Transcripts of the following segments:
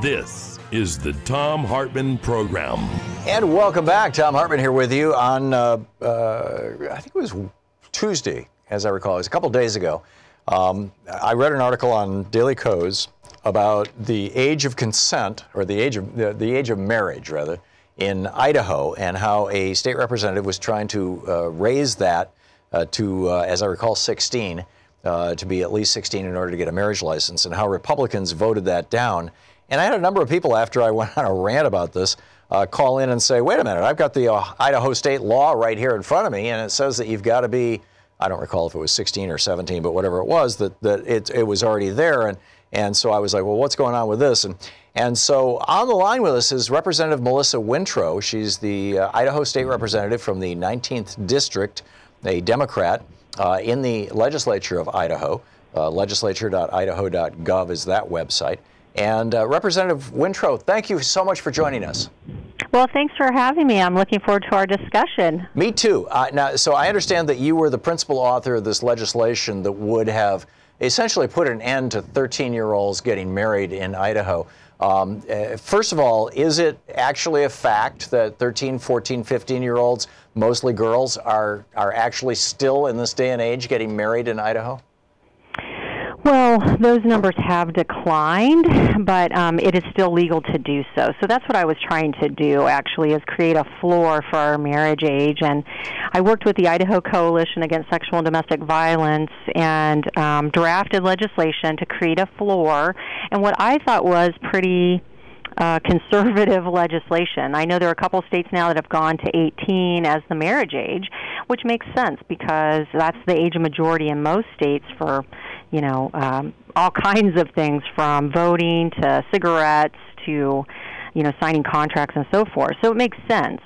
This is the Thom Hartmann Program. And welcome back. Thom Hartmann here with you on, I think it was Tuesday, as I recall. It was a couple days ago. I read an article on Daily Kos about the age of consent, or the age of marriage, rather, in Idaho, and how a state representative was trying to raise that to, as I recall, 16, to be at least 16 in order to get a marriage license, and how Republicans voted that down. And I had a number of people, after I went on a rant about this, call in and say, wait a minute, I've got the Idaho state law right here in front of me, and it says that you've got to be, I don't recall if it was 16 or 17, but whatever it was, that it was already there. And so I was like, well, what's going on with this? And so on the line with us is Representative Melissa Wintrow. She's the Idaho state representative from the 19th District, a Democrat in the legislature of Idaho. Legislature.idaho.gov is that website. And Representative Wintrow, thank you so much for joining us. Well, thanks for having me. I'm looking forward to our discussion. Me too. Now, so I understand that you were the principal author of this legislation that would have essentially put an end to 13-year-olds getting married in Idaho. First of all, is it actually a fact that 13, 14, 15-year-olds, mostly girls, are actually still in this day and age getting married in Idaho? Well, those numbers have declined, but it is still legal to do so. So that's what I was trying to do, actually, is create a floor for our marriage age. And I worked with the Idaho Coalition Against Sexual and Domestic Violence and drafted legislation to create a floor. And what I thought was pretty conservative legislation. I know there are a couple states now that have gone to 18 as the marriage age, which makes sense because that's the age of majority in most states for, all kinds of things, from voting to cigarettes to, signing contracts and so forth. So it makes sense.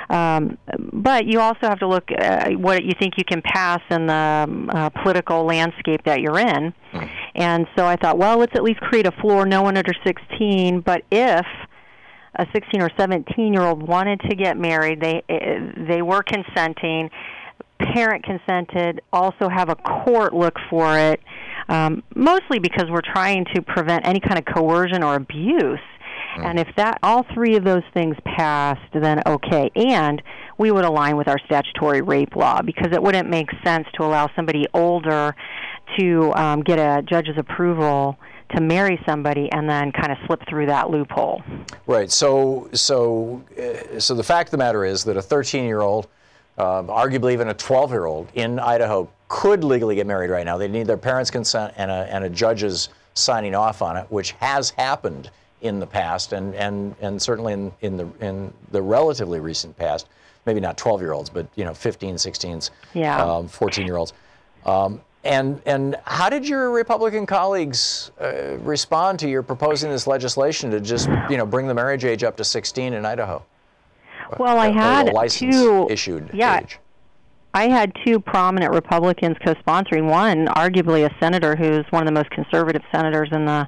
But you also have to look at what you think you can pass in the political landscape that you're in. And so I thought, well, let's at least create a floor, no one under 16, but if a 16 or 17-year-old wanted to get married, they were consenting, parent consented, also have a court look for it, mostly because we're trying to prevent any kind of coercion or abuse. And if all three of those things passed, then okay. And we would align with our statutory rape law, because it wouldn't make sense to allow somebody older to get a judge's approval to marry somebody and then kind of slip through that loophole. Right. So the fact of the matter is that a 13-year-old, arguably even a 12-year-old in Idaho, could legally get married right now. They need their parents' consent and a judge's signing off on it, which has happened in the past, and certainly in the relatively recent past. Maybe not 12-year-olds, but 15, 16s, 14-year-olds. And how did your Republican colleagues respond to your proposing this legislation to just bring the marriage age up to 16 in Idaho? Well, I had two issued age. I had two prominent Republicans co-sponsoring. One, arguably a senator who's one of the most conservative senators in the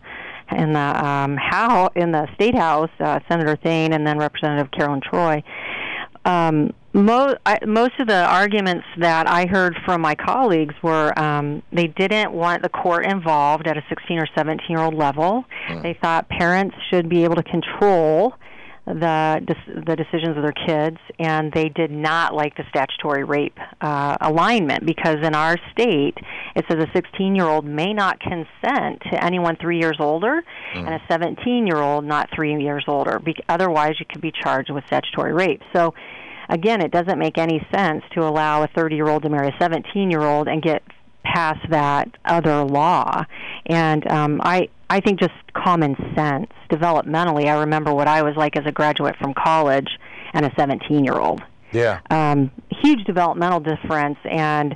state house, Senator Thane, and then Representative Carolyn Troy. Most of the arguments that I heard from my colleagues were they didn't want the court involved at a 16 or 17-year-old level. They thought parents should be able to control the decisions of their kids, and they did not like the statutory rape alignment, because in our state it says a 16-year-old may not consent to anyone 3 years older, and a 17-year-old not 3 years older. Otherwise, you could be charged with statutory rape. So, again, it doesn't make any sense to allow a 30-year-old to marry a 17-year-old and get past that other law. And I think just common sense, developmentally, I remember what I was like as a graduate from college and a 17-year-old. Yeah. Huge developmental difference, and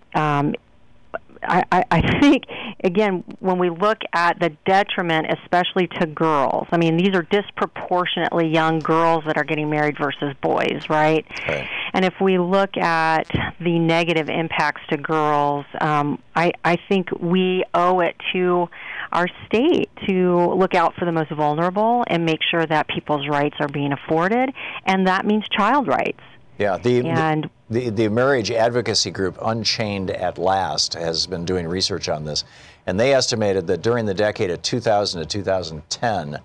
I think, again, when we look at the detriment, especially to girls, I mean, these are disproportionately young girls that are getting married versus boys, right? And if we look at the negative impacts to girls, I think we owe it to our state to look out for the most vulnerable and make sure that people's rights are being afforded, and that means child rights. Yeah, the marriage advocacy group Unchained at Last has been doing research on this, and they estimated that during the decade of 2000 to 2010,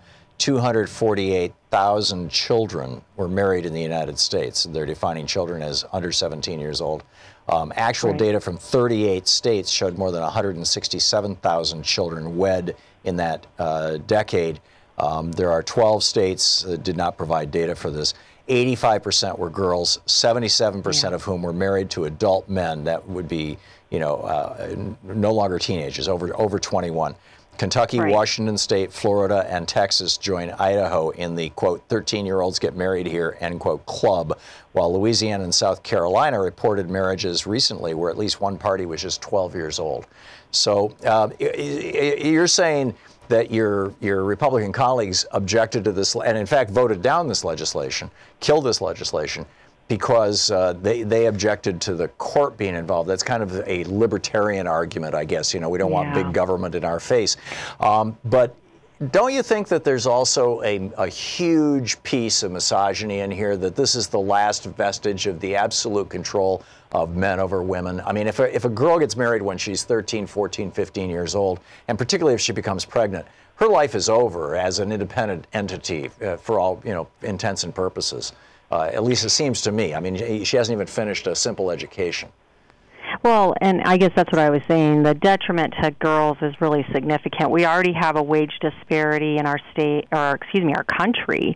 248,000 children were married in the United States. They're defining children as under 17 years old. Actual data from 38 states showed more than 167,000 children wed in that decade. There are 12 states that did not provide data for this. 85% were girls, 77% of whom were married to adult men that would be, no longer teenagers, over 21. Kentucky, Washington State, Florida, and Texas join Idaho in the, quote, 13-year-olds get married here, end quote, club, while Louisiana and South Carolina reported marriages recently where at least one party was just 12 years old. So you're saying that your Republican colleagues objected to this and, in fact, voted down this legislation, killed this legislation, because they objected to the court being involved. That's kind of a libertarian argument, I guess. We don't want big government in our face. But don't you think that there's also a huge piece of misogyny in here, that this is the last vestige of the absolute control of men over women? I mean, if a girl gets married when she's 13, 14, 15 years old, and particularly if she becomes pregnant, her life is over as an independent entity for all intents and purposes. At least it seems to me. I mean, she hasn't even finished a simple education. Well, and I guess that's what I was saying. The detriment to girls is really significant. We already have a wage disparity in our state, our country.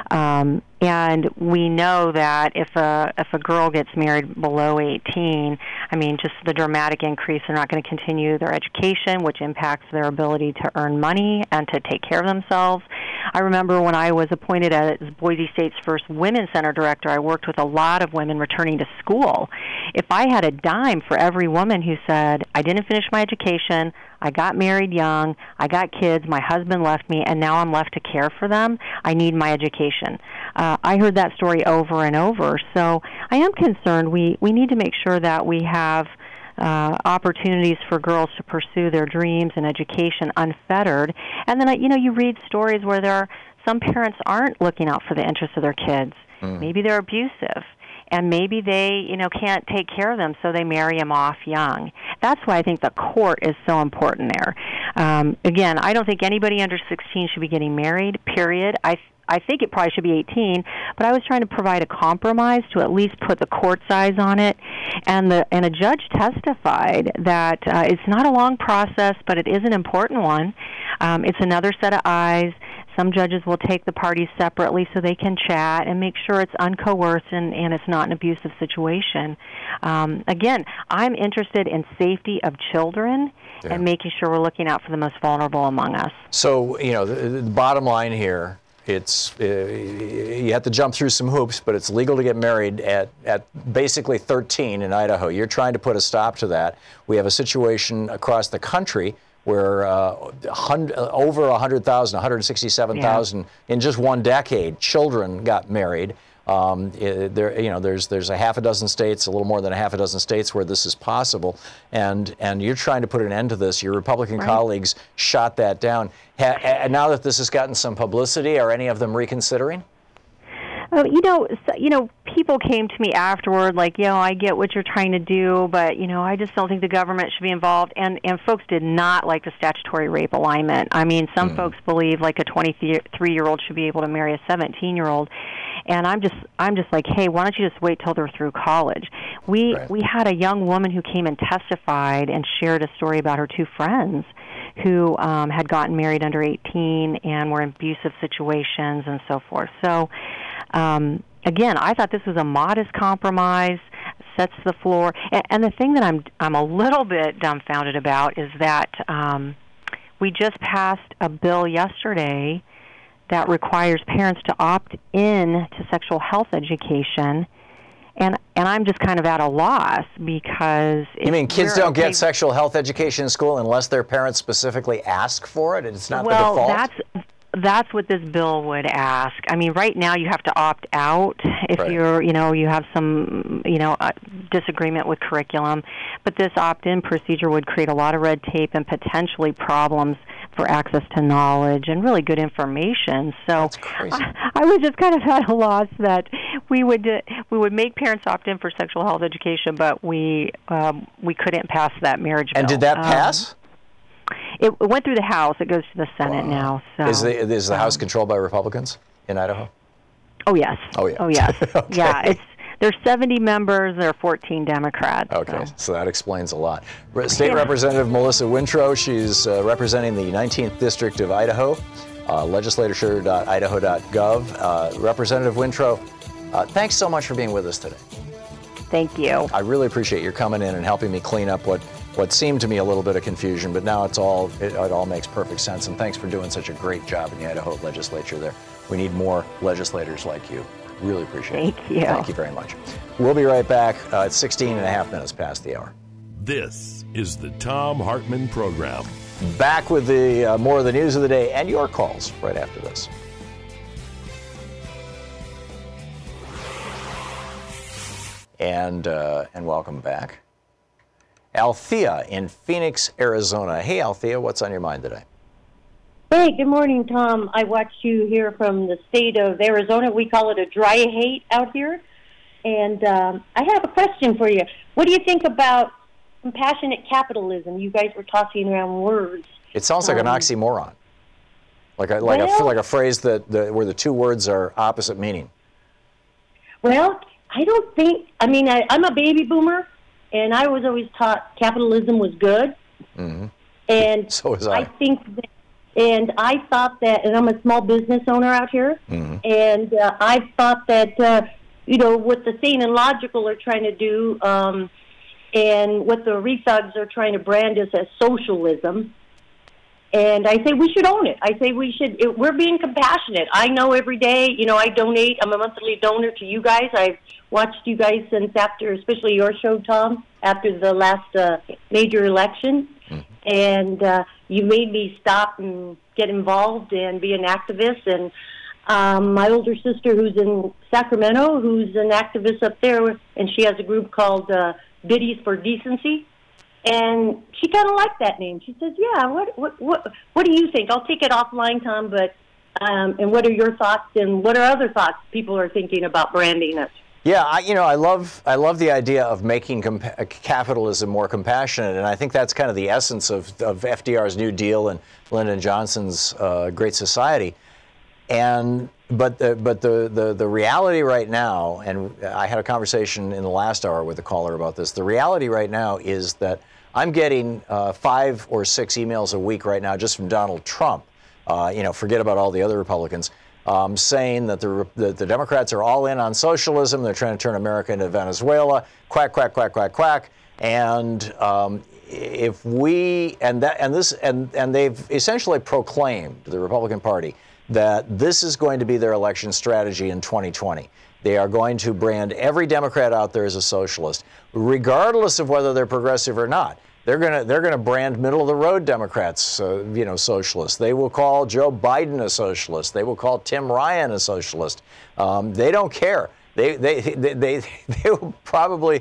And we know that if a girl gets married below 18, I mean, just the dramatic increase, they're not going to continue their education, which impacts their ability to earn money and to take care of themselves. I remember when I was appointed as Boise State's first Women's Center director, I worked with a lot of women returning to school. If I had a dime for every woman who said, I didn't finish my education, I got married young, I got kids, my husband left me, and now I'm left to care for them, I need my education. I heard that story over and over. So I am concerned. We need to make sure that we have opportunities for girls to pursue their dreams and education unfettered. And then, you read stories where some parents aren't looking out for the interests of their kids. Maybe they're abusive. And maybe they, can't take care of them, so they marry them off young. That's why I think the court is so important there. Again, I don't think anybody under 16 should be getting married, period. I think it probably should be 18, but I was trying to provide a compromise to at least put the court's eyes on it. And a judge testified that it's not a long process, but it is an important one. It's another set of eyes. Some judges will take the parties separately so they can chat and make sure it's uncoerced and it's not an abusive situation. Again, I'm interested in safety of children and making sure we're looking out for the most vulnerable among us. So, the bottom line here, it's you have to jump through some hoops, but it's legal to get married at basically 13 in Idaho. You're trying to put a stop to that. We have a situation across the country where over 100,000, 167,000 in just one decade, children got married. There's a half a dozen states, a little more than a half a dozen states where this is possible, and you're trying to put an end to this. Your Republican colleagues shot that down. Now that this has gotten some publicity, are any of them reconsidering? People came to me afterward like, I get what you're trying to do, but, I just don't think the government should be involved. And folks did not like the statutory rape alignment. I mean, some folks believe like a 23-year-old should be able to marry a 17-year-old. And I'm just like, hey, why don't you just wait till they're through college? We had a young woman who came and testified and shared a story about her two friends who had gotten married under 18 and were in abusive situations and so forth. So, again, I thought this was a modest compromise, sets the floor. And the thing that I'm a little bit dumbfounded about is that we just passed a bill yesterday that requires parents to opt in to sexual health education. And I'm just kind of at a loss because... You mean kids don't get sexual health education in school unless their parents specifically ask for it? It's not the default? Well, that's what this bill would ask. I mean, right now you have to opt out if you have some, disagreement with curriculum. But this opt-in procedure would create a lot of red tape and potentially problems for access to knowledge and really good information. So that's crazy. I was just kind of at a loss that we would make parents opt in for sexual health education, but we couldn't pass that marriage bill. And did that pass? it went through the House. It goes to the Senate now. So is the House controlled by Republicans in Idaho? Oh yes. Oh yeah. Oh yes. Okay. Yeah. There's 70 members. There are 14 Democrats. Okay, so that explains a lot. State Representative Melissa Wintrow, she's representing the 19th District of Idaho, legislature.idaho.gov. Representative Wintrow, thanks so much for being with us today. Thank you. I really appreciate your coming in and helping me clean up what seemed to me a little bit of confusion, but now it all makes perfect sense. And thanks for doing such a great job in the Idaho legislature there. We need more legislators like you. Really appreciate it. Thank you. Thank you very much. We'll be right back. It's 16 and a half minutes past the hour. This is the Thom Hartmann Program. Back with the more of the news of the day and your calls right after this. And welcome back. Althea in Phoenix, Arizona. Hey, Althea, what's on your mind today? Hey, good morning, Tom. I watched you here from the state of Arizona. We call it a dry hate out here. And I have a question for you. What do you think about compassionate capitalism? You guys were tossing around words. It sounds like an oxymoron, like a phrase that where the two words are opposite meaning. Well, I don't think. I mean, I'm a baby boomer, and I was always taught capitalism was good. Mm-hmm. And so was I. I think that. And I thought that, and I'm a small business owner out here, mm-hmm. and I thought that, what the sane and logical are trying to do, and what the rethugs are trying to brand us as socialism, and I say we should own it. I say we're being compassionate. I know every day, I donate. I'm a monthly donor to you guys. I've watched you guys since after, especially your show, Tom, after the last major election. And you made me stop and get involved and be an activist. And my older sister, who's in Sacramento, who's an activist up there, and she has a group called Biddies for Decency. And she kind of liked that name. She says, "Yeah, what do you think? I'll take it offline, Tom. But and what are your thoughts? And what are other thoughts people are thinking about branding us?" Yeah, I love the idea of making capitalism more compassionate, and I think that's kind of the essence of FDR's New Deal and Lyndon Johnson's Great Society. But the reality right now, and I had a conversation in the last hour with a caller about this. The reality right now is that I'm getting 5 or 6 emails a week right now just from Donald Trump. Forget about all the other Republicans. Saying that the Democrats are all in on socialism. They're trying to turn America into Venezuela. Quack, quack, quack, quack, quack. And they've essentially proclaimed, the Republican Party, that this is going to be their election strategy in 2020. They are going to brand every Democrat out there as a socialist, regardless of whether they're progressive or not. They're gonna brand middle of the road Democrats, socialists. They will call Joe Biden a socialist. They will call Tim Ryan a socialist. They don't care. They will probably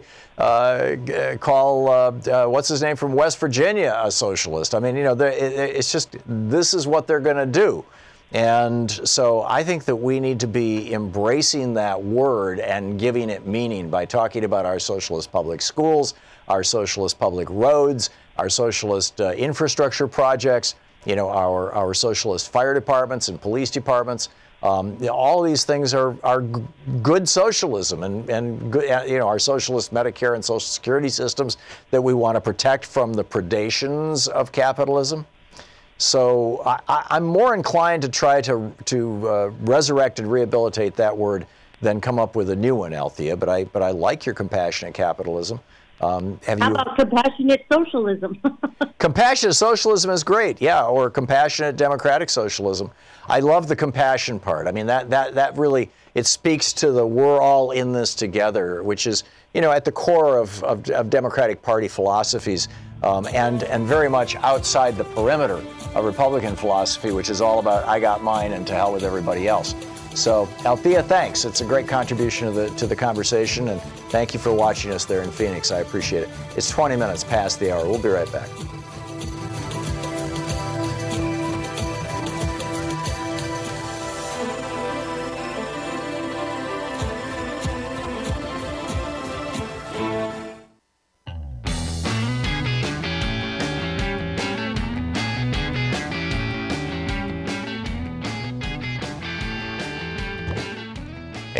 call what's his name from West Virginia a socialist. I mean, it's just this is what they're gonna do. And so I think that we need to be embracing that word and giving it meaning by talking about our socialist public schools, our socialist public roads, our socialist infrastructure projects, our socialist fire departments and police departments. All these things are good socialism and good, our socialist Medicare and Social Security systems that we want to protect from the predations of capitalism. So I'm more inclined to try to resurrect and rehabilitate that word than come up with a new one, Althea. But I like your compassionate capitalism. How about compassionate socialism? Compassionate socialism is great, yeah, or compassionate democratic socialism. I love the compassion part. I mean, that really, it speaks to the we're all in this together, which is, at the core of Democratic Party philosophies, and very much outside the perimeter of Republican philosophy, which is all about I got mine and to hell with everybody else. So, Althea, thanks. It's a great contribution to the conversation, and thank you for watching us there in Phoenix. I appreciate it. It's 20 minutes past the hour. We'll be right back.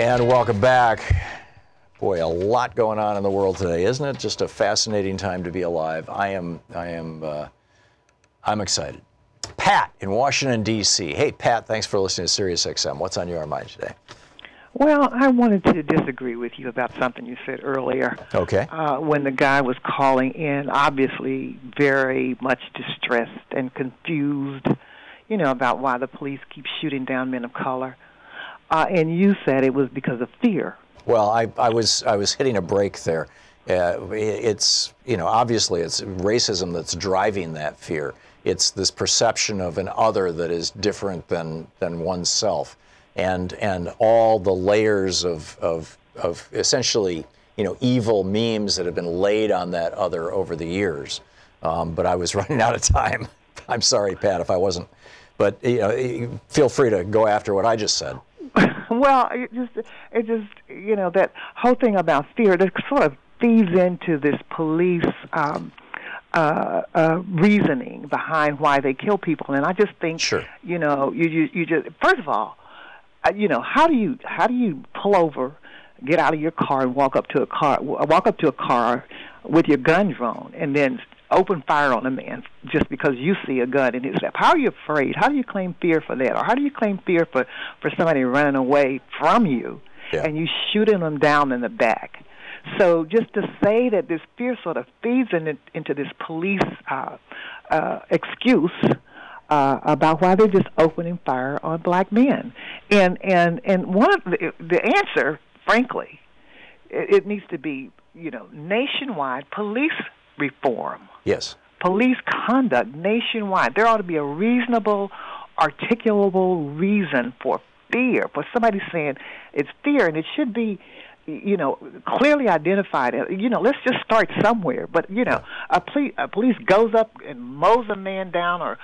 And welcome back. Boy, a lot going on in the world today, isn't it? Just a fascinating time to be alive. I'm excited. Pat in Washington, D.C. Hey, Pat, thanks for listening to SiriusXM. What's on your mind today? Well, I wanted to disagree with you about something you said earlier. Okay. When the guy was calling in, obviously very much distressed and confused, about why the police keep shooting down men of color. And you said it was because of fear. Well, I was hitting a break there. It's, obviously it's racism that's driving that fear. It's this perception of an other that is different than oneself. And all the layers of essentially, evil memes that have been laid on that other over the years. But I was running out of time. I'm sorry, Pat, if I wasn't. But, feel free to go after what I just said. Well, it just that whole thing about fear that sort of feeds into this police reasoning behind why they kill people, and I just think, sure. you just first of all, how do you pull over, get out of your car, and walk up to a car with your gun drawn, and then open fire on a man just because you see a gun in his lap? How are you afraid? How do you claim fear for that? Or how do you claim fear for somebody running away from you, and you shooting them down in the back? So just to say that this fear sort of feeds into this police excuse about why they're just opening fire on black men. And one of the answer, frankly, it needs to be, nationwide police reform. Yes. Police conduct nationwide. There ought to be a reasonable, articulable reason for fear, for somebody saying it's fear, and it should be, clearly identified. Let's just start somewhere. But, a police goes up and mows a man down, or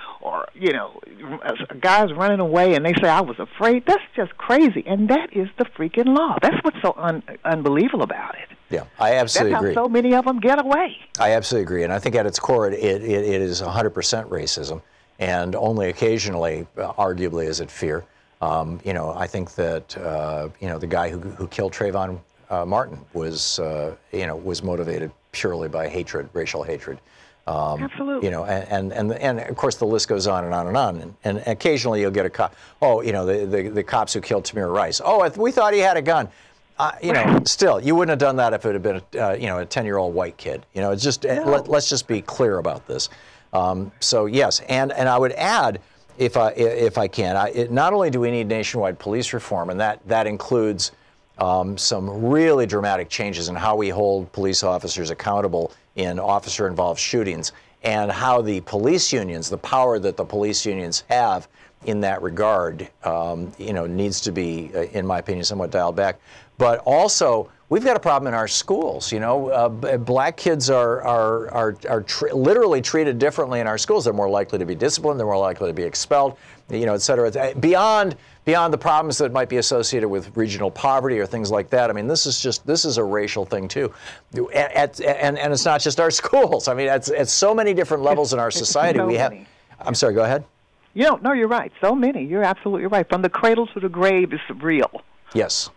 a guy's running away and they say, I was afraid. That's just crazy. And that is the freaking law. That's what's so unbelievable about it. Yeah, I absolutely agree. That's how so many of them get away. I absolutely agree. And I think at its core, it is 100% racism, and only occasionally, arguably, is it fear. I think that, the guy who killed Trayvon Martin was motivated purely by hatred, racial hatred. Absolutely. And of course the list goes on and on and on. And occasionally you'll get a cop. Oh, the cops who killed Tamir Rice. Oh, we thought he had a gun. Still, you wouldn't have done that if it had been a 10-year-old white kid. It's just let's just be clear about this. So yes, and I would add, if I can, not only do we need nationwide police reform, and that includes some really dramatic changes in how we hold police officers accountable in officer-involved shootings, and how the police unions, the power that the police unions have in that regard, needs to be, in my opinion, somewhat dialed back. But also, we've got a problem in our schools. Black kids are literally treated differently in our schools. They're more likely to be disciplined. They're more likely to be expelled. Et cetera. Beyond the problems that might be associated with regional poverty or things like that. I mean, this is a racial thing too, and it's not just our schools. I mean, at so many different levels in our society. I'm sorry. Go ahead. No, you're right. So many. You're absolutely right. From the cradle to the grave is real. Yes.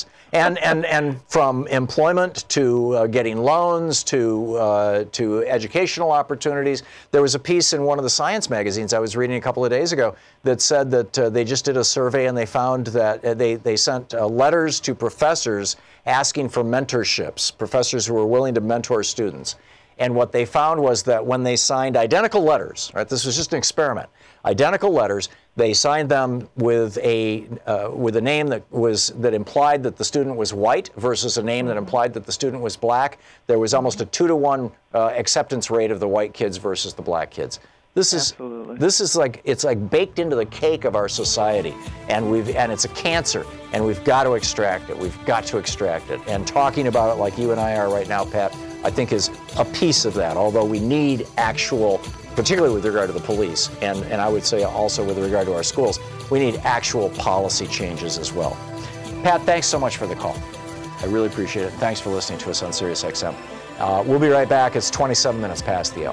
And from employment to getting loans to educational opportunities. There was a piece in one of the science magazines I was reading a couple of days ago that said that they just did a survey, and they found that they sent letters to professors asking for mentorships, professors who were willing to mentor students. And what they found was that when they signed identical letters, right, this was just an experiment, identical letters, they signed them with a name that implied that the student was white versus a name that implied that the student was black. There was almost a 2-to-1 acceptance rate of the white kids versus the black kids. This is like, it's like baked into the cake of our society, and it's a cancer, and we've got to extract it. We've got to extract it. And talking about it like you and I are right now, Pat, I think is a piece of that. Although we need actual, particularly with regard to the police, and I would say also with regard to our schools, we need actual policy changes as well. Pat, thanks so much for the call. I really appreciate it. Thanks for listening to us on SiriusXM. We'll be right back. It's 27 minutes past the hour.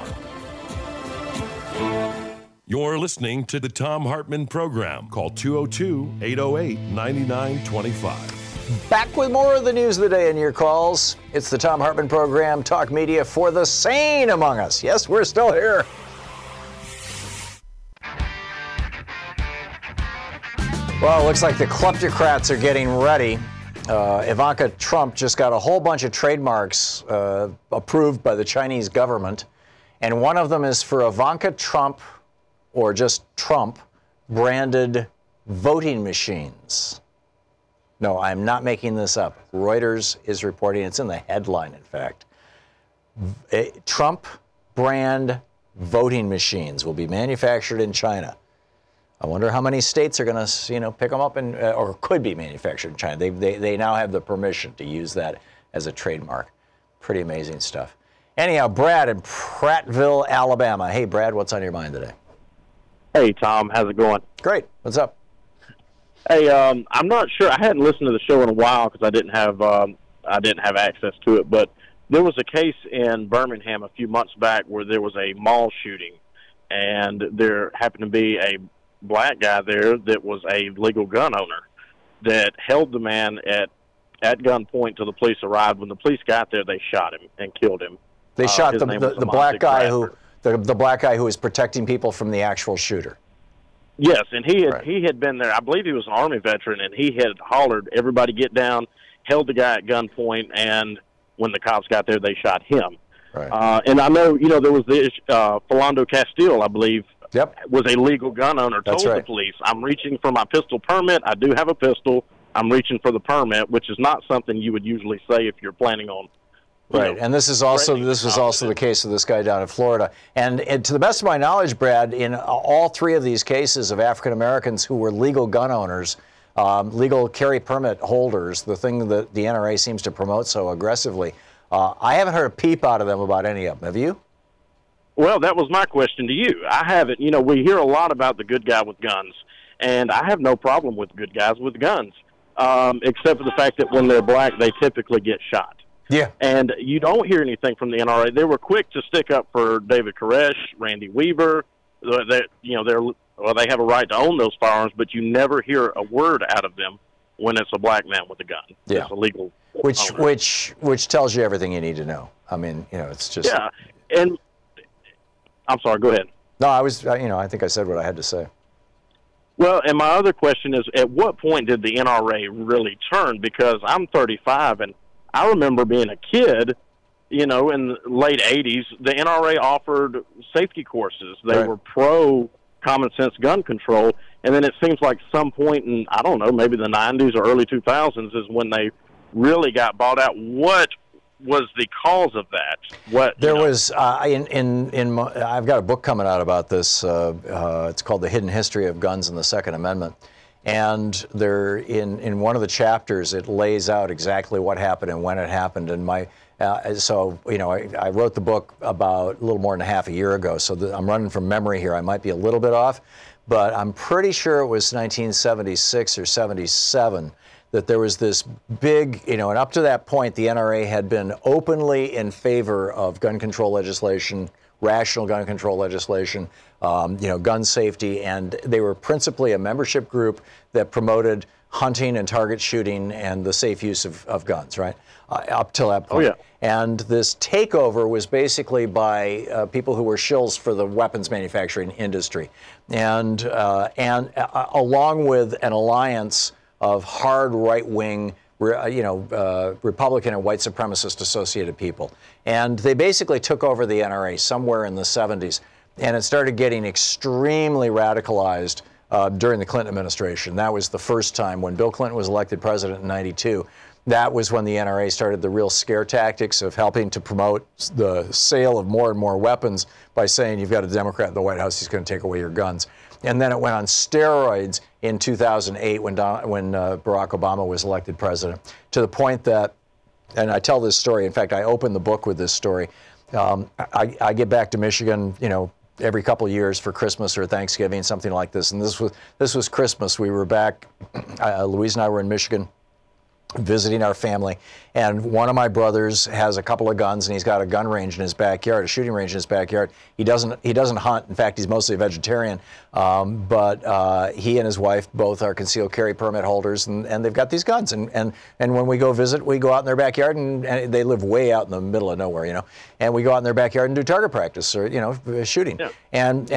You're listening to the Thom Hartmann Program. Call 202-808-9925. Back with more of the news of the day and your calls. It's the Thom Hartmann Program, talk media for the sane among us. Yes, we're still here. Well, it looks like the kleptocrats are getting ready. Ivanka Trump just got a whole bunch of trademarks approved by the Chinese government, and one of them is for Ivanka Trump, or just Trump, branded voting machines. No, I'm not making this up. Reuters is reporting, it's in the headline, in fact. Trump brand voting machines will be manufactured in China. I wonder how many states are going to, pick them up or could be manufactured in China. They now have the permission to use that as a trademark. Pretty amazing stuff. Anyhow, Brad in Prattville, Alabama. Hey, Brad, what's on your mind today? Hey, Tom, how's it going? Great. What's up? Hey, I'm not sure. I hadn't listened to the show in a while because I didn't have access to it. But there was a case in Birmingham a few months back where there was a mall shooting, and there happened to be a black guy there that was a legal gun owner that held the man at gunpoint till the police arrived. When the police got there, they shot him and killed him. They shot the black guy the black guy who was protecting people from the actual shooter. Yes, and he had been there. I believe he was an Army veteran, and he had hollered, "Everybody get down," held the guy at gunpoint, and when the cops got there, they shot him. Right. And I know, there was this Philando Castile, I believe, was a legal gun owner, told the police, "I'm reaching for my pistol permit. I do have a pistol. I'm reaching for the permit," which is not something you would usually say if you're planning on. Right, and this was also the case of this guy down in Florida. And to the best of my knowledge, Brad, in all three of these cases of African Americans who were legal gun owners, legal carry permit holders, the thing that the NRA seems to promote so aggressively, I haven't heard a peep out of them about any of them. Have you? Well, that was my question to you. I haven't. We hear a lot about the good guy with guns, and I have no problem with good guys with guns, except for the fact that when they're black, they typically get shot. Yeah. And you don't hear anything from the NRA. They were quick to stick up for David Koresh, Randy Weaver. They have a right to own those firearms, but you never hear a word out of them when it's a black man with a gun. Yeah. It's illegal. Which tells you everything you need to know. I mean, it's just. Yeah. And I'm sorry, go ahead. No, I think I said what I had to say. Well, and my other question is, at what point did the NRA really turn? Because I'm 35, and I remember being a kid, in the late 80s, the NRA offered safety courses. They were pro common sense gun control. And then it seems like some point in, I don't know, maybe the 90s or early 2000s is when they really got bought out. What was the cause of that? Was I've got a book coming out about this. It's called The Hidden History of Guns and the Second Amendment. And there, in one of the chapters, it lays out exactly what happened and when it happened. And I wrote the book about a little more than half a year ago. So I'm running from memory here. I might be a little bit off, but I'm pretty sure it was 1976 or 77 that there was this big, and up to that point, the NRA had been openly in favor of gun control legislation, rational gun control legislation, gun safety, and they were principally a membership group that promoted hunting and target shooting and the safe use of guns, right? Up till that point. Oh, yeah. And this takeover was basically by people who were shills for the weapons manufacturing industry, and along with an alliance of hard right-wing, Republican and white supremacist associated people. And they basically took over the NRA somewhere in the 70s. And it started getting extremely radicalized during the Clinton administration. That was the first time when Bill Clinton was elected president in 92. That was when the NRA started the real scare tactics of helping to promote the sale of more and more weapons by saying, you've got a Democrat in the White House, he's going to take away your guns. And then it went on steroids in 2008 when Barack Obama was elected president, to the point that, and I tell this story, in fact, I open the book with this story. I get back to Michigan, every couple of years for Christmas or Thanksgiving, something like this. And this was Christmas. We were back, Louise and I were in Michigan. visiting our family, and one of my brothers has a couple of guns, and he's got a gun range in his backyard, a shooting range in his backyard. He doesn't hunt. In fact, he's mostly a vegetarian. But he and his wife both are concealed carry permit holders, and they've got these guns. And when we go visit, we go out in their backyard, and they live way out in the middle of nowhere, you know. And we go out in their backyard and do target practice, or shooting. Yeah. And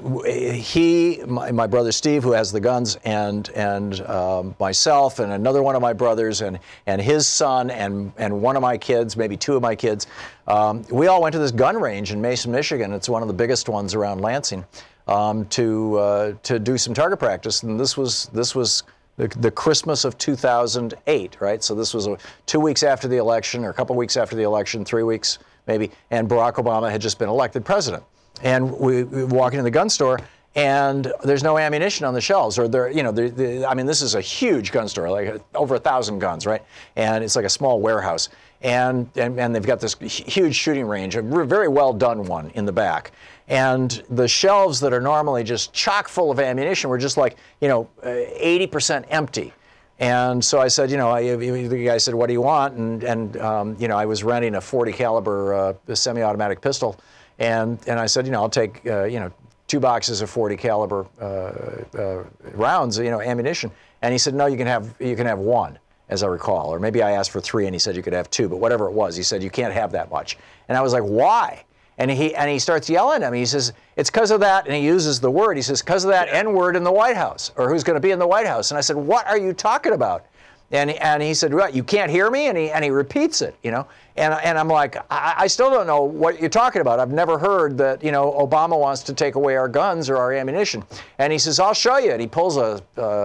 my brother Steve, who has the guns, and myself, and another one of my brothers, and his son, and one of my kids, maybe two of my kids, we all went to this gun range in Mason, Michigan. It's one of the biggest ones around Lansing, to do some target practice. And this was the Christmas of 2008, right? So this was 2 weeks after the election, or a couple weeks after the election, 3 weeks maybe, and Barack Obama had just been elected president. And we walk into the gun store, and there's no ammunition on the shelves, or I mean, this is a huge gun store, like over 1,000 guns, right? And it's like a small warehouse, and they've got this huge shooting range, a very well done one in the back, and the shelves that are normally just chock full of ammunition were just like 80% empty. And so I said, the guy said, "What do you want?" And I was renting a .40 caliber semi-automatic pistol, and I said, I'll take 2 boxes of .40 caliber rounds, ammunition. And he said, "No, you can have 1, as I recall, or maybe I asked for 3, and he said you could have 2, but whatever it was, he said you can't have that much." And I was like, "Why?" And he starts yelling at me. He says, "It's because of that," and he uses the word. He says, "Because of that N-word in the White House, or who's going to be in the White House." And I said, "What are you talking about?" And he said, "What, you can't hear me?" And he repeats it, And I'm like, I still don't know what you're talking about. I've never heard that, Obama wants to take away our guns or our ammunition. And he says, "I'll show you." And he pulls a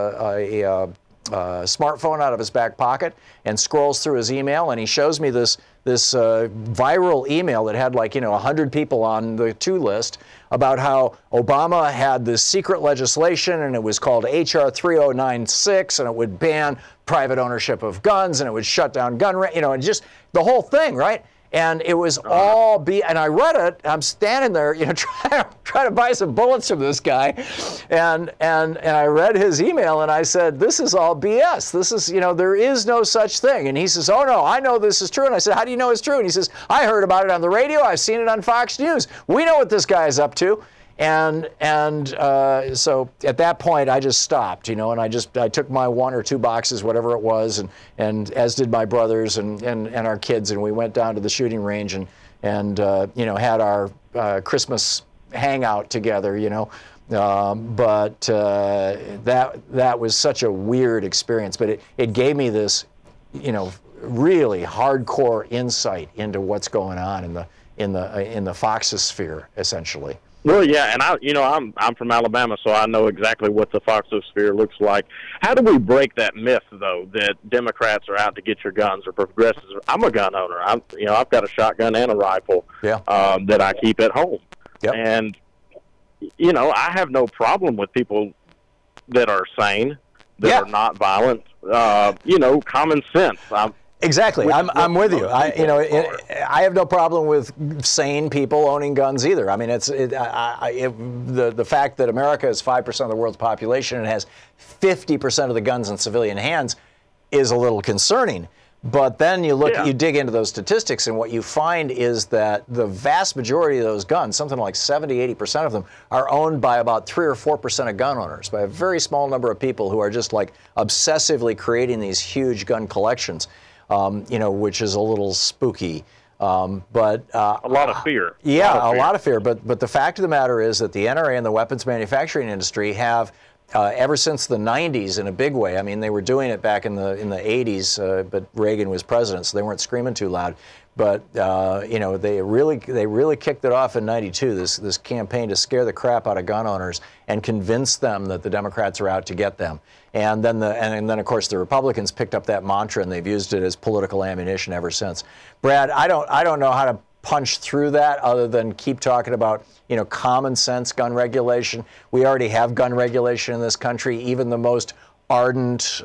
smartphone out of his back pocket and scrolls through his email, and he shows me this viral email that had 100 people on the to list about how Obama had this secret legislation, and it was called HR 3096, and it would ban private ownership of guns, and it would shut down and just the whole thing, right? And it was all and I read it. I'm standing there, trying to buy some bullets from this guy, and I read his email, and I said, "This is all BS. This is, there is no such thing." And he says, "Oh no, I know this is true." And I said, "How do you know it's true?" And he says, "I heard about it on the radio. I've seen it on Fox News. We know what this guy is up to." And so at that point, I just stopped, and I took my 1 or 2 boxes, whatever it was, and as did my brothers and our kids, and we went down to the shooting range and had our Christmas hangout together, but that was such a weird experience, but it gave me this, really hardcore insight into what's going on in the Foxosphere, essentially. Well, yeah, and I'm from Alabama, so I know exactly what the Foxosphere looks like. How do we break that myth, though, that Democrats are out to get your guns or progressives? I'm a gun owner. I've got a shotgun and a rifle that I keep at home, and I have no problem with people that are sane, that are not violent. Common sense. Exactly, I'm with you. I have no problem with sane people owning guns either. I mean, the fact that America is 5% of the world's population and has 50% of the guns in civilian hands is a little concerning. But then you dig into those statistics, and what you find is that the vast majority of those guns, something like 70-80% of them, are owned by about 3 or 4% of gun owners, by a very small number of people who are just obsessively creating these huge gun collections. Which is a little spooky, but a lot of fear. Yeah, a lot of fear. But the fact of the matter is that the NRA and the weapons manufacturing industry have, ever since the 90s, in a big way. I mean, they were doing it back in the 80s, but Reagan was president, so they weren't screaming too loud. But they really kicked it off in '92. This campaign to scare the crap out of gun owners and convince them that the Democrats are out to get them. And then of course the Republicans picked up that mantra, and they've used it as political ammunition ever since. Brad, I don't know how to punch through that other than keep talking about common sense gun regulation. We already have gun regulation in this country. Even the most ardent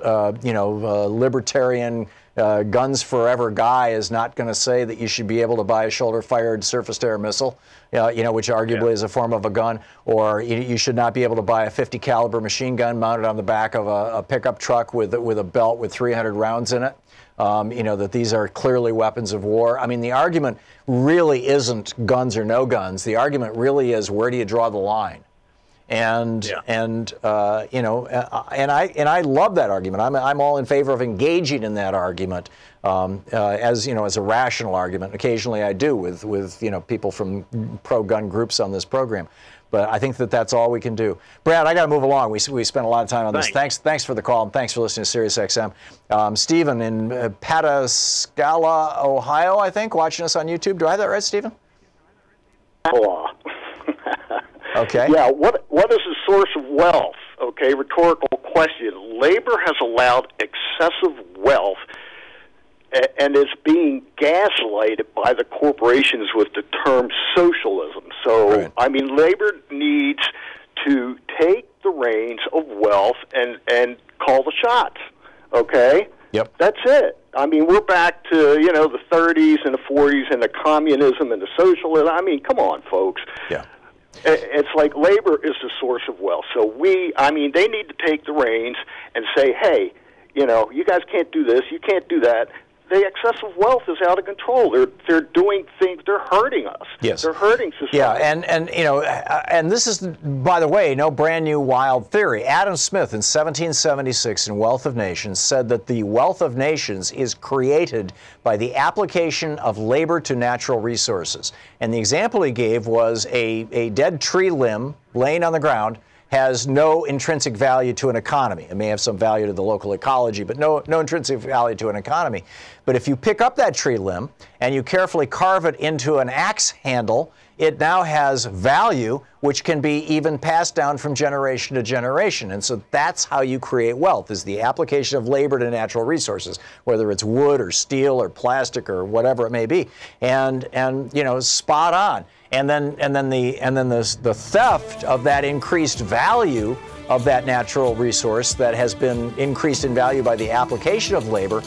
libertarian guns forever guy is not going to say that you should be able to buy a shoulder-fired surface-to-air missile, which arguably is a form of a gun, or you should not be able to buy a .50 caliber machine gun mounted on the back of a pickup truck with a belt with 300 rounds in it. that these are clearly weapons of war. I mean, the argument really isn't guns or no guns. The argument really is, where do you draw the line? And I love that argument. I'm all in favor of engaging in that argument as a rational argument. Occasionally I do with people from pro-gun groups on this program. But I think that's all we can do. Brad, I got to move along. We spent a lot of time on this. Thanks for the call, and thanks for listening to Sirius XM. Stephen in Pataskala, Ohio, I think, watching us on YouTube. Do I have that right, Stephen? Okay. Yeah, what is the source of wealth? Okay, rhetorical question. Labor has allowed excessive wealth and is being gaslighted by the corporations with the term socialism. So, right. I mean, labor needs to take the reins of wealth and call the shots, okay? Yep. That's it. I mean, we're back to, the 30s and the 40s and the communism and the socialism. I mean, come on, folks. Yeah. It's like labor is the source of wealth. So they need to take the reins and say, hey, you guys can't do this, you can't do that. The excessive wealth is out of control. They're doing things. They're hurting us. Yes. They're hurting society. Yeah, and this is, by the way, no brand new wild theory. Adam Smith in 1776 in Wealth of Nations said that the wealth of nations is created by the application of labor to natural resources. And the example he gave was a dead tree limb laying on the ground has no intrinsic value to an economy. It may have some value to the local ecology, but no intrinsic value to an economy. But if you pick up that tree limb and you carefully carve it into an axe handle, it now has value, which can be even passed down from generation to generation. And so that's how you create wealth, is the application of labor to natural resources, whether it's wood or steel or plastic or whatever it may be. And spot on. And then the theft of that increased value of that natural resource that has been increased in value by the application of labor,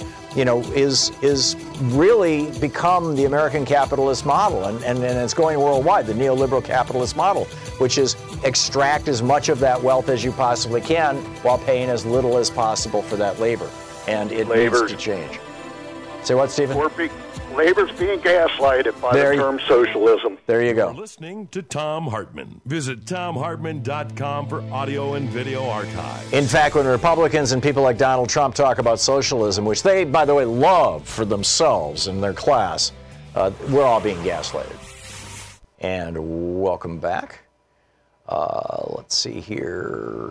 is really become the American capitalist model, and it's going worldwide, the neoliberal capitalist model, which is extract as much of that wealth as you possibly can while paying as little as possible for that labor. And it needs to change. Say what, Stephen? Labor's being gaslighted by the term socialism. There you go. You're listening to Thom Hartmann. Visit ThomHartmann.com for audio and video archives. In fact, when Republicans and people like Donald Trump talk about socialism, which they, by the way, love for themselves and their class, we're all being gaslighted. And welcome back. Let's see here.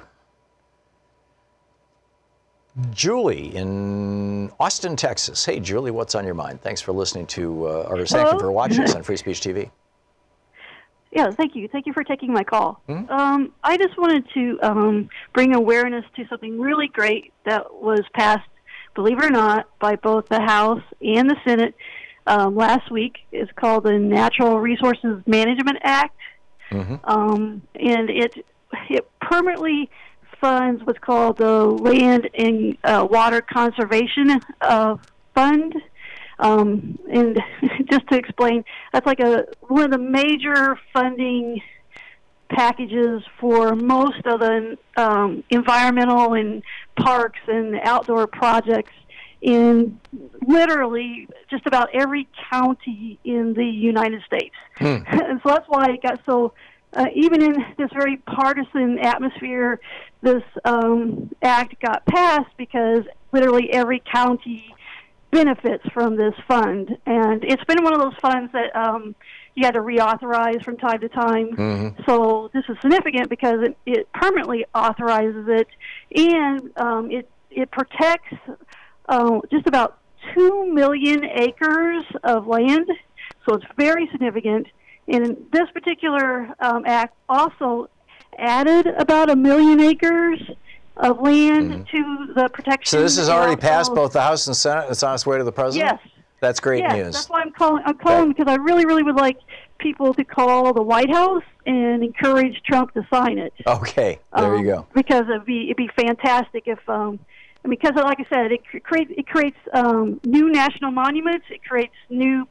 Julie in Austin, Texas. Hey, Julie, what's on your mind? Thanks for listening to, thank you for watching us on Free Speech TV. Yeah, thank you. Thank you for taking my call. Mm-hmm. I just wanted to bring awareness to something really great that was passed, believe it or not, by both the House and the Senate last week. It's called the Natural Resources Management Act. Mm-hmm. And it permanently funds what's called the Land and Water Conservation Fund. And just to explain, that's like one of the major funding packages for most of the environmental and parks and outdoor projects in literally just about every county in the United States. And so that's why it got so... even in this very partisan atmosphere, this act got passed because literally every county benefits from this fund. And it's been one of those funds that you had to reauthorize from time to time. Mm-hmm. So this is significant because it permanently authorizes it, and it protects just about 2 million acres of land. So it's very significant. And this particular act also added about 1 million acres of land to the protection. So this has already passed both the House and Senate. It's on its way to the president? Yes. That's great news. That's why I'm calling because I really, really would like people to call the White House and encourage Trump to sign it. Okay, there you go. Because it'd be fantastic if because like I said, it creates new national monuments. It creates new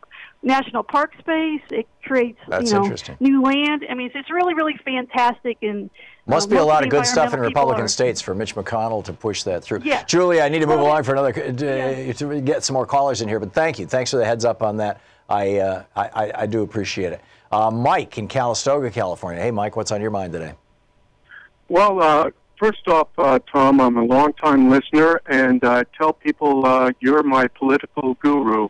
national park space. It creates new land. I mean, it's really, really fantastic. And must be a lot of good stuff in Republican states for Mitch McConnell to push that through. Yeah. Julie, I need to move along for another to get some more callers in here. But thank you. Thanks for the heads up on that. I do appreciate it. Mike in Calistoga, California. Hey, Mike, what's on your mind today? Well, first off, Tom, I'm a longtime listener, and I tell people you're my political guru.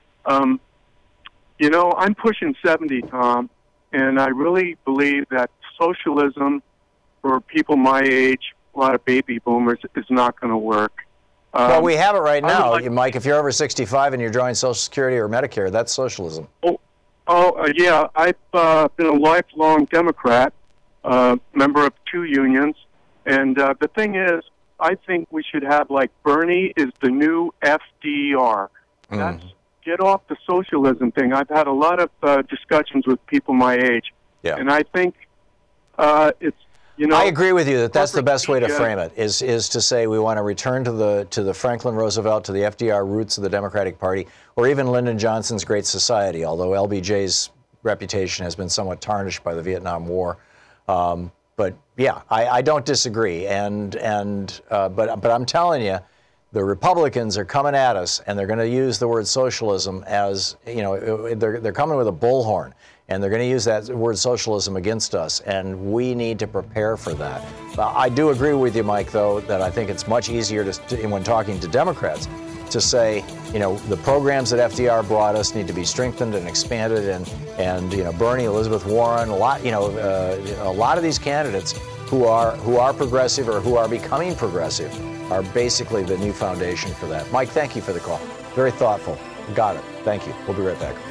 You know, I'm pushing 70, Tom, and I really believe that socialism for people my age, a lot of baby boomers, is not going to work. Well, we have it right now, Mike. If you're over 65 and you're drawing Social Security or Medicare, that's socialism. Yeah. I've been a lifelong Democrat, member of 2 unions, and the thing is, I think we should have, like, Bernie is the new FDR. That's get off the socialism thing. I've had a lot of discussions with people my age, and I think it's, you know, I agree with you that that's the best way to frame it, is to say we want to return to the Franklin Roosevelt, to the FDR roots of the Democratic Party, or even Lyndon Johnson's Great Society, although LBJ's reputation has been somewhat tarnished by the Vietnam War. But yeah, I don't disagree, but I'm telling you, the Republicans are coming at us, and they're going to use the word socialism as, you know, they're coming with a bullhorn, and they're going to use that word socialism against us, and we need to prepare for that. I do agree with you, Mike, though, that I think it's much easier when talking to Democrats to say, you know, the programs that FDR brought us need to be strengthened and expanded, and you know, Bernie, Elizabeth Warren, a lot of these candidates who are progressive or who are becoming progressive are basically the new foundation for that. Mike, thank you for the call. Very thoughtful. Got it. Thank you. We'll be right back.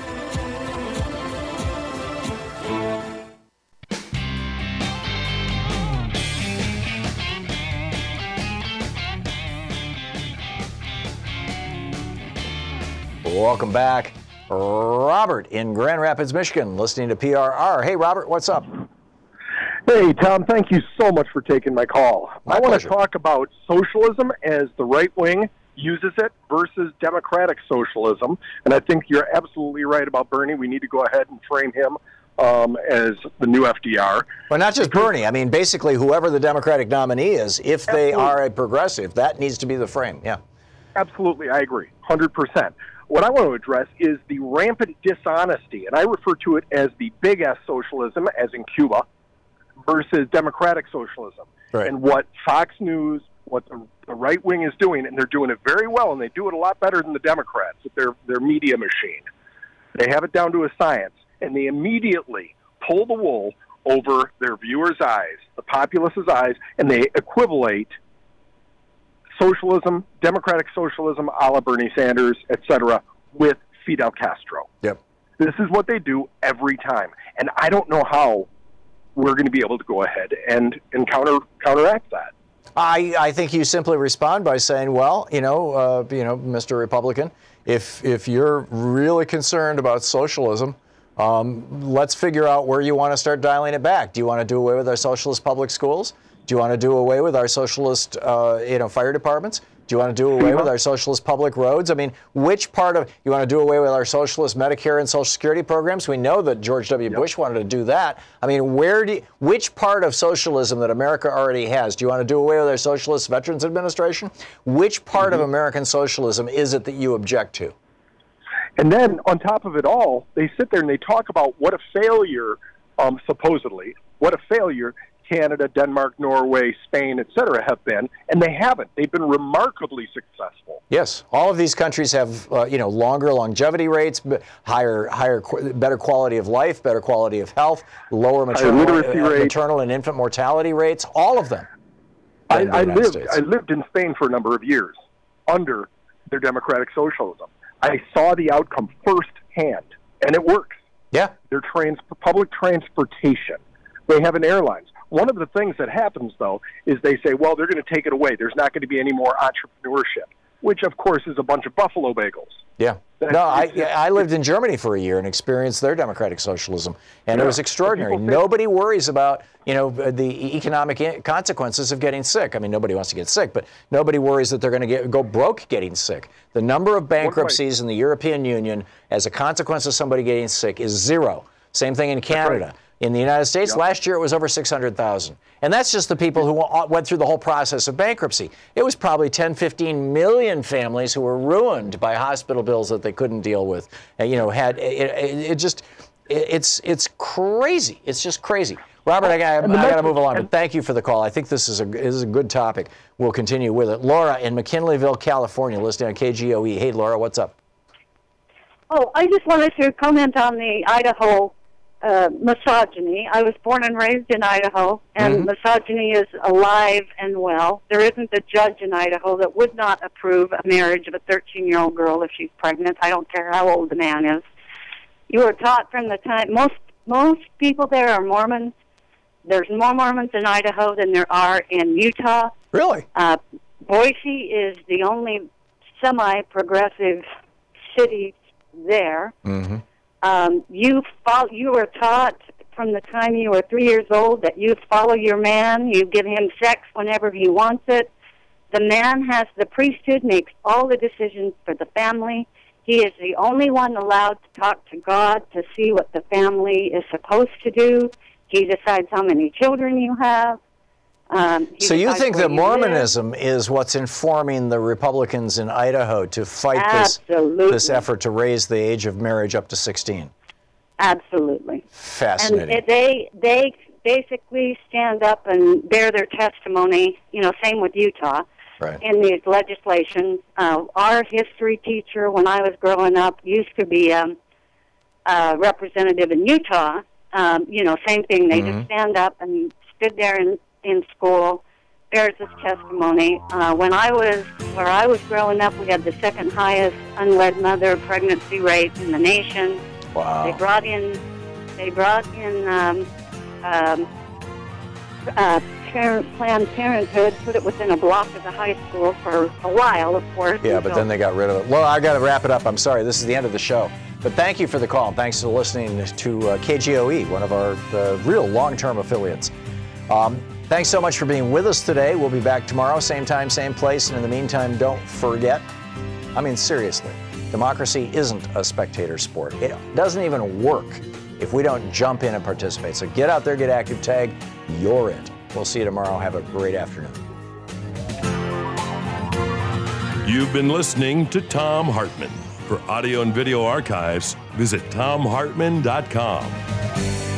Welcome back. Robert in Grand Rapids, Michigan, listening to PRR. Hey, Robert, what's up? Hey, Tom, thank you so much for taking my call. My I want pleasure. to talk about socialism as the right wing uses it versus democratic socialism. And I think you're absolutely right about Bernie. We need to go ahead and frame him as the new FDR. Well, not just Bernie. I mean, basically, whoever the Democratic nominee is, if they are a progressive, that needs to be the frame. Yeah. Absolutely, I agree, 100%. What I want to address is the rampant dishonesty, and I refer to it as the big S socialism, as in Cuba, versus democratic socialism. Right. And what Fox News, what the right wing is doing, and they're doing it very well, and they do it a lot better than the Democrats with their media machine. They have it down to a science, and they immediately pull the wool over their viewers' eyes, the populace's eyes, and they equivalate socialism, democratic socialism, a la Bernie Sanders, etc., with Fidel Castro. Yep. This is what they do every time. And I don't know how we're going to be able to go ahead and counteract that. I think you simply respond by saying, well, Mr. Republican, if you're really concerned about socialism, let's figure out where you want to start dialing it back. Do you want to do away with our socialist public schools? Do you want to do away with our socialist, fire departments? Do you want to do away with our socialist public roads? I mean, which part of, you want to do away with our socialist Medicare and Social Security programs? We know that George W. Bush wanted to do that. I mean, which part of socialism that America already has? Do you want to do away with our Socialist Veterans Administration? Which part of American socialism is it that you object to? And then on top of it all, they sit there and they talk about what a failure, supposedly, what a failure Canada, Denmark, Norway, Spain, et cetera, have been, and they haven't. They've been remarkably successful. Yes, all of these countries have, longer longevity rates, better quality of life, better quality of health, lower maternal and infant mortality rates. All of them. I lived in Spain for a number of years under their democratic socialism. I saw the outcome firsthand, and it works. Yeah, their public transportation. They have an airlines. One of the things that happens, though, is they say, well, they're going to take it away. There's not going to be any more entrepreneurship. which of course is a bunch of buffalo bagels. Yeah. No, I lived in Germany for a year and experienced their democratic socialism, and it was extraordinary. Nobody worries about, the economic consequences of getting sick. I mean, nobody wants to get sick, but nobody worries that they're going to go broke getting sick. The number of bankruptcies in the European Union as a consequence of somebody getting sick is 0. Same thing in Canada. In the United States, last year it was over 600,000. And that's just the people who went through the whole process of bankruptcy. It was probably 10, 15 million families who were ruined by hospital bills that they couldn't deal with. It's crazy. It's just crazy. Robert, I got to move along, but thank you for the call. I think this is a good topic. We'll continue with it. Laura in McKinleyville, California, listening on KGOE. Hey, Laura, what's up? Oh, I just wanted to comment on the Idaho misogyny. I was born and raised in Idaho, and misogyny is alive and well. There isn't a judge in Idaho that would not approve a marriage of a 13-year-old girl if she's pregnant. I don't care how old the man is. You were taught from the time, most people there are Mormons. There's more Mormons in Idaho than there are in Utah. Really? Boise is the only semi-progressive city there. You were taught from the time you were 3 years old that you follow your man, you give him sex whenever he wants it. The man has the priesthood, makes all the decisions for the family. He is the only one allowed to talk to God to see what the family is supposed to do. He decides how many children you have. So you think that Mormonism is what's informing the Republicans in Idaho to fight this effort to raise the age of marriage up to 16? Absolutely. Fascinating. And they basically stand up and bear their testimony, same with Utah, in these legislations. Our history teacher, when I was growing up, used to be a representative in Utah. Same thing. They just stand up and stood there in school, bears this testimony. Where I was growing up, we had the second highest unwed mother pregnancy rate in the nation. Wow. They brought in Planned Parenthood, put it within a block of the high school for a while, of course. Yeah, but then they got rid of it. Well, I got to wrap it up. I'm sorry. This is the end of the show. But thank you for the call. Thanks for listening to KGOE, one of our real long-term affiliates. Thanks so much for being with us today. We'll be back tomorrow, same time, same place. And in the meantime, don't forget, seriously, democracy isn't a spectator sport. It doesn't even work if we don't jump in and participate. So get out there, get active, tag, you're it. We'll see you tomorrow. Have a great afternoon. You've been listening to Thom Hartmann. For audio and video archives, visit thomhartmann.com.